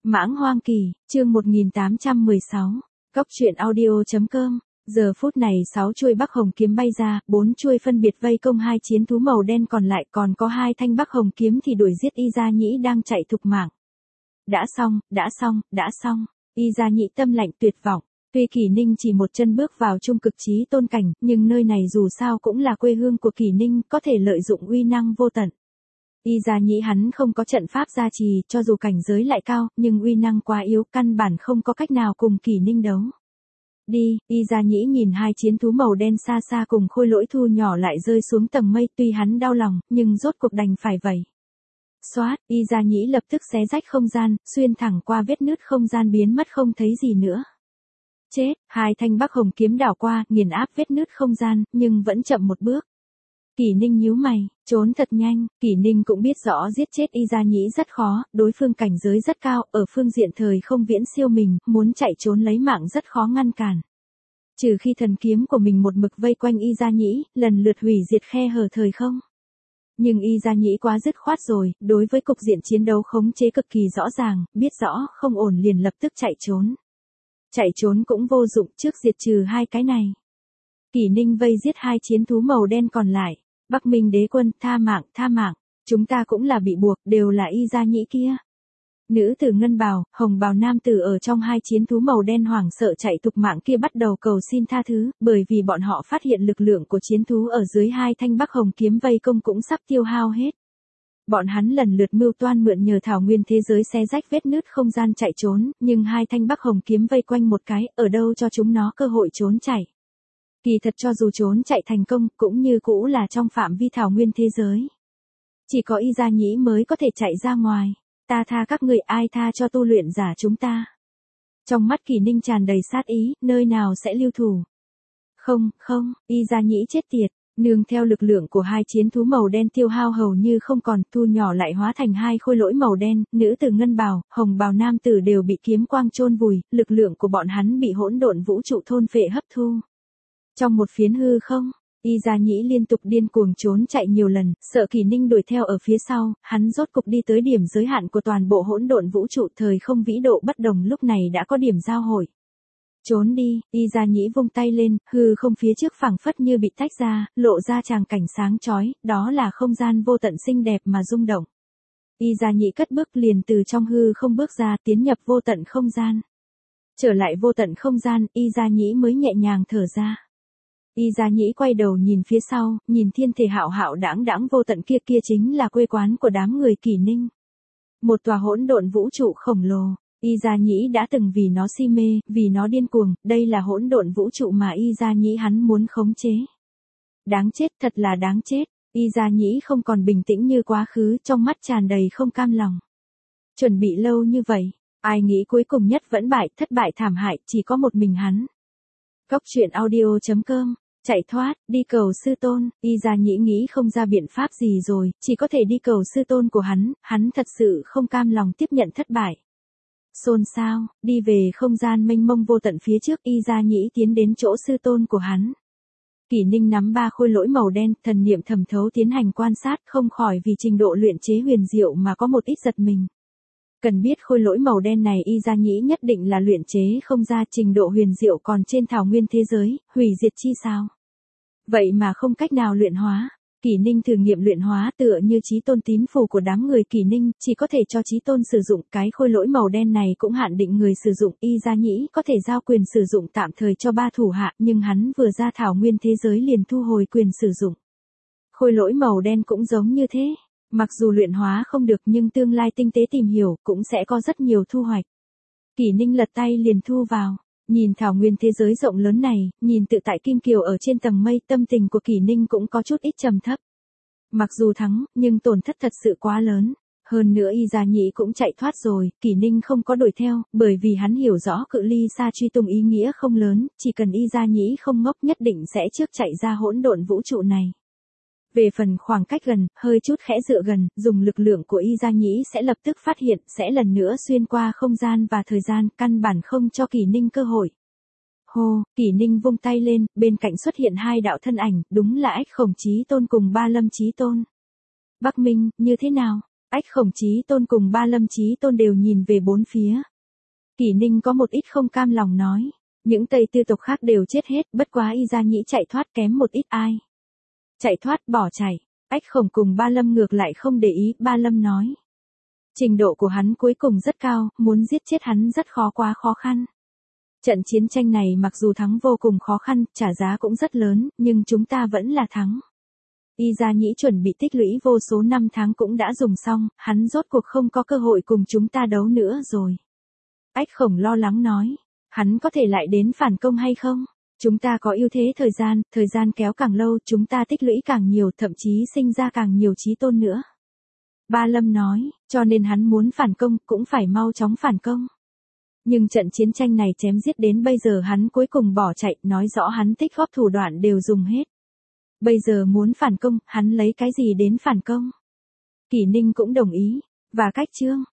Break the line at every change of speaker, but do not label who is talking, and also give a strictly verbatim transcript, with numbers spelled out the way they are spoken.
Mãng hoang kỳ, chương một nghìn tám trăm mười sáu, Cốc truyện audio.com. Giờ phút này sáu chuôi Bắc Hồng kiếm bay ra, bốn chuôi phân biệt vây công hai chiến thú màu đen còn lại, còn có hai thanh Bắc Hồng kiếm thì đuổi giết Y Gia Nhĩ đang chạy thục mạng. Đã xong, đã xong, đã xong. Y Gia Nhĩ tâm lạnh tuyệt vọng. Tuy Kỷ Ninh chỉ một chân bước vào trung cực chí tôn cảnh, nhưng nơi này dù sao cũng là quê hương của Kỷ Ninh, có thể lợi dụng uy năng vô tận. Y Gia Nhĩ hắn không có trận pháp gia trì, cho dù cảnh giới lại cao, nhưng uy năng quá yếu, căn bản không có cách nào cùng Kỷ Ninh đấu. Đi, Y Gia Nhĩ nhìn hai chiến thú màu đen xa xa cùng khôi lỗi thu nhỏ lại rơi xuống tầng mây, tuy hắn đau lòng, nhưng rốt cuộc đành phải vậy. Xoát, Y Gia Nhĩ lập tức xé rách không gian, xuyên thẳng qua vết nứt không gian biến mất không thấy gì nữa. Chết, hai thanh Bắc Hồng kiếm đảo qua, nghiền áp vết nứt không gian, nhưng vẫn chậm một bước. Kỷ Ninh nhíu mày, trốn thật nhanh. Kỷ Ninh cũng biết rõ giết chết Y Gia Nhĩ rất khó, đối phương cảnh giới rất cao, ở phương diện thời không viễn siêu mình, muốn chạy trốn lấy mạng rất khó ngăn cản. Trừ khi thần kiếm của mình một mực vây quanh Y Gia Nhĩ, lần lượt hủy diệt khe hở thời không. Nhưng Y Gia Nhĩ quá dứt khoát rồi, đối với cục diện chiến đấu khống chế cực kỳ rõ ràng, biết rõ không ổn liền lập tức chạy trốn. Chạy trốn cũng vô dụng, trước diệt trừ hai cái này. Kỷ Ninh vây giết hai chiến thú màu đen còn lại. Bắc Minh Đế Quân, tha mạng, tha mạng, chúng ta cũng là bị buộc, đều là Y Gia Nhĩ kia. Nữ tử ngân bào, hồng bào nam tử ở trong hai chiến thú màu đen hoảng sợ chạy thục mạng kia bắt đầu cầu xin tha thứ, bởi vì bọn họ phát hiện lực lượng của chiến thú ở dưới hai thanh Bắc Hồng kiếm vây công cũng sắp tiêu hao hết. Bọn hắn lần lượt mưu toan mượn nhờ thảo nguyên thế giới xé rách vết nứt không gian chạy trốn, nhưng hai thanh Bắc Hồng kiếm vây quanh một cái, ở đâu cho chúng nó cơ hội trốn chạy. Kỳ thật cho dù trốn chạy thành công, cũng như cũ là trong phạm vi thảo nguyên thế giới. Chỉ có Y Gia Nhĩ mới có thể chạy ra ngoài. Ta tha các người, ai tha cho tu luyện giả chúng ta. Trong mắt Kỷ Ninh tràn đầy sát ý, nơi nào sẽ lưu thủ. Không, không, Y Gia Nhĩ chết tiệt. Nương theo lực lượng của hai chiến thú màu đen tiêu hao hầu như không còn, thu nhỏ lại hóa thành hai khôi lỗi màu đen, nữ tử ngân bào, hồng bào nam tử đều bị kiếm quang chôn vùi, lực lượng của bọn hắn bị hỗn độn vũ trụ thôn phệ hấp thu. Trong một phiến hư không, Y Gia Nhĩ liên tục điên cuồng trốn chạy nhiều lần, sợ Kỷ Ninh đuổi theo ở phía sau, hắn rốt cục đi tới điểm giới hạn của toàn bộ hỗn độn vũ trụ, thời không vĩ độ bất đồng lúc này đã có điểm giao hội. Trốn đi, Y Gia Nhĩ vung tay lên, hư không phía trước phẳng phất như bị tách ra, lộ ra tràng cảnh sáng chói, đó là không gian vô tận xinh đẹp mà rung động. Y Gia Nhĩ cất bước liền từ trong hư không bước ra, tiến nhập vô tận không gian. Trở lại vô tận không gian, Y Gia Nhĩ mới nhẹ nhàng thở ra. Y Gia Nhĩ quay đầu nhìn phía sau, nhìn thiên thể hạo hạo đãng đãng vô tận kia, kia chính là quê quán của đám người Kỷ Ninh. Một tòa hỗn độn vũ trụ khổng lồ, Y Gia Nhĩ đã từng vì nó si mê, vì nó điên cuồng, đây là hỗn độn vũ trụ mà Y Gia Nhĩ hắn muốn khống chế. Đáng chết, thật là đáng chết. Y Gia Nhĩ không còn bình tĩnh như quá khứ, trong mắt tràn đầy không cam lòng. Chuẩn bị lâu như vậy, ai nghĩ cuối cùng nhất vẫn bại, thất bại thảm hại, chỉ có một mình hắn. Cốc truyện audio.com. Chạy thoát, đi cầu sư tôn. Y Gia Nhĩ nghĩ không ra biện pháp gì rồi, chỉ có thể đi cầu sư tôn của hắn, hắn thật sự không cam lòng tiếp nhận thất bại. Xôn xao, đi về không gian mênh mông vô tận phía trước, Y Gia Nhĩ tiến đến chỗ sư tôn của hắn. Kỷ Ninh nắm ba khôi lỗi màu đen, thần niệm thẩm thấu tiến hành quan sát, không khỏi vì trình độ luyện chế huyền diệu mà có một ít giật mình. Cần biết khôi lỗi màu đen này Y Gia Nhĩ nhất định là luyện chế không ra, trình độ huyền diệu còn trên thảo nguyên thế giới, hủy diệt chi sao. Vậy mà không cách nào luyện hóa. Kỷ Ninh thử nghiệm luyện hóa tựa như chí tôn tín phù của đám người Kỷ Ninh, chỉ có thể cho chí tôn sử dụng, cái khôi lỗi màu đen này cũng hạn định người sử dụng, Y Gia Nhĩ có thể giao quyền sử dụng tạm thời cho ba thủ hạ, nhưng hắn vừa ra thảo nguyên thế giới liền thu hồi quyền sử dụng. Khôi lỗi màu đen cũng giống như thế. Mặc dù luyện hóa không được nhưng tương lai tinh tế tìm hiểu cũng sẽ có rất nhiều thu hoạch. Kỷ Ninh lật tay liền thu vào. Nhìn thảo nguyên thế giới rộng lớn này, nhìn tự tại kim kiều ở trên tầng mây, tâm tình của Kỷ Ninh cũng có chút ít trầm thấp. Mặc dù thắng, nhưng tổn thất thật sự quá lớn. Hơn nữa Y Gia Nhĩ cũng chạy thoát rồi, Kỷ Ninh không có đuổi theo, bởi vì hắn hiểu rõ cự ly xa truy tung ý nghĩa không lớn, chỉ cần Y Gia Nhĩ không ngốc nhất định sẽ trước chạy ra hỗn độn vũ trụ này. Về phần khoảng cách gần, hơi chút khẽ dựa gần, dùng lực lượng của Y Gia Nhĩ sẽ lập tức phát hiện, sẽ lần nữa xuyên qua không gian và thời gian, căn bản không cho Kỷ Ninh cơ hội. Hô, Kỷ Ninh vung tay lên, bên cạnh xuất hiện hai đạo thân ảnh, đúng là Ách Khổng Chí Tôn cùng Ba Lâm Chí Tôn. Bắc Minh, như thế nào? Ách Khổng Chí Tôn cùng Ba Lâm Chí Tôn đều nhìn về bốn phía. Kỷ Ninh có một ít không cam lòng nói. Những Tây Tư tộc khác đều chết hết, bất quá Y Gia Nhĩ chạy thoát kém một ít ai. Chạy thoát bỏ chạy. Ách Khổng cùng Ba Lâm ngược lại không để ý, Ba Lâm nói. Trình độ của hắn cuối cùng rất cao, muốn giết chết hắn rất khó quá khó khăn. Trận chiến tranh này mặc dù thắng vô cùng khó khăn, trả giá cũng rất lớn, nhưng chúng ta vẫn là thắng. Y Gia Nhĩ chuẩn bị tích lũy vô số năm tháng cũng đã dùng xong, hắn rốt cuộc không có cơ hội cùng chúng ta đấu nữa rồi. Ách Khổng lo lắng nói, hắn có thể lại đến phản công hay không? Chúng ta có ưu thế thời gian, thời gian kéo càng lâu chúng ta tích lũy càng nhiều, thậm chí sinh ra càng nhiều chí tôn nữa. Ba Lâm nói, cho nên hắn muốn phản công, cũng phải mau chóng phản công. Nhưng trận chiến tranh này chém giết đến bây giờ hắn cuối cùng bỏ chạy, nói rõ hắn tích góp thủ đoạn đều dùng hết. Bây giờ muốn phản công, hắn lấy cái gì đến phản công? Kỷ Ninh cũng đồng ý, và cách chương.